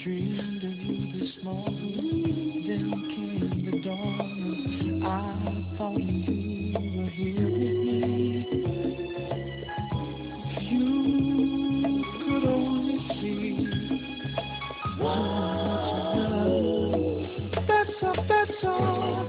dreamed of you this morning, then came the dawn. I thought you were here with me. If you could only see how much I love you. That's all.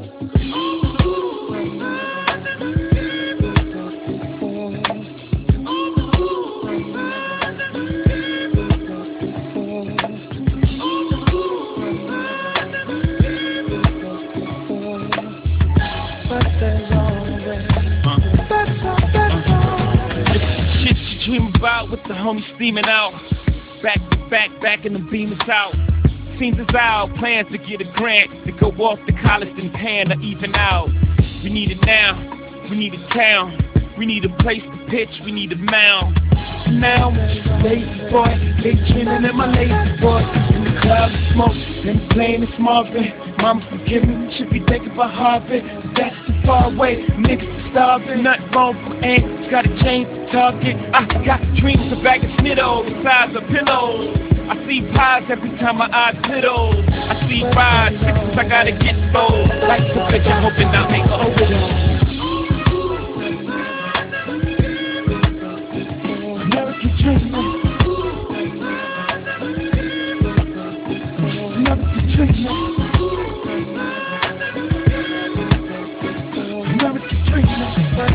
Shit you dream about with the homies steaming out. Back to back, back in the beam is out. Seems as our plans to get a grant to go off to college and pan to even out. We need it now, we need a town. We need a place to pitch, we need a mound. Now, lazy boy, they dreaming in my lazy boy. In the cloud of smoke, then playing this Marvin. Mama forgive me, should be thinking about Harvard. That's too far away, niggas are starving. Nothing wrong with ants, gotta change the target. I got dreams of bag of Snitto, the size of pillows. I see pies every time my eyes piddle. I see rides, sixes, I gotta get those. Like the bitch, I'm hoping I'll make a overdose. American dreamer, American dreamer, American dreamer.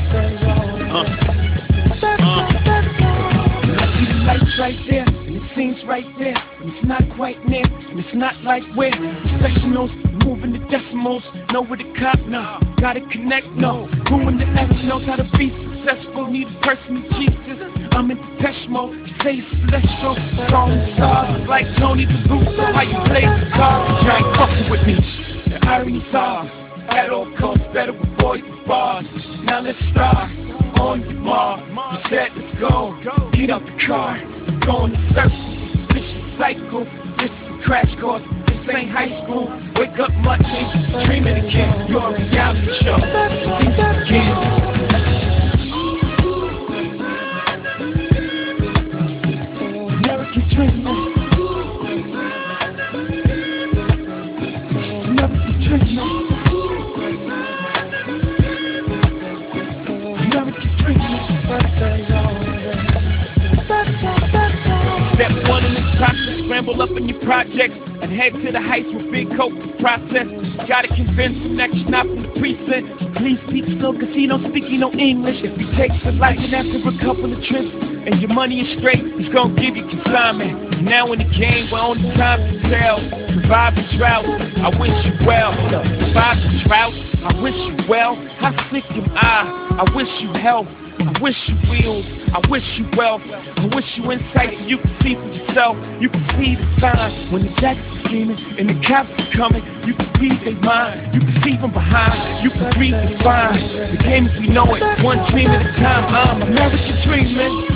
I see the lights right there, and it seems right there, and it's not quite near, and it's not like where the sectionals moving the decimals. Know where the cop now, gotta connect, no. Who in the ever knows how to be successful? Need a person with Jesus. I'm in Depeche Mode, say it's celestial. Strong stars like Tony the Rooster. How you play guitar? You ain't fucking with me. The irony's are, at all costs, better avoid the bars. Now let's start on your mark. You said let's go, get out the car. Go in the circle, vicious cycle. This is a crash course, this ain't high school. Wake up Monday, dreaming again. You're a reality show, see this again. American dreamer, American dreamer, American dreamer. Step one in this process, scramble up in your projects and head to the heights with big coke to process. Gotta convince him that you're not from the precinct. Please speak slow cause he don't speak no English. If he takes a liking after a couple of trips and your money is straight, he's gonna give you consignment. Now in the game, we're on the time to tell. Survive the drought, I wish you well. Survive the drought, I wish you well. How sick am I wish you health. I wish you wheels, I wish you wealth. I wish you insight so you can see for yourself. You can see the signs when the jackets are scheming and the cops are coming. You can read their mind, you can see from behind. You can read the fine. The game as we know it, one dream at a time. I'm American dreaming.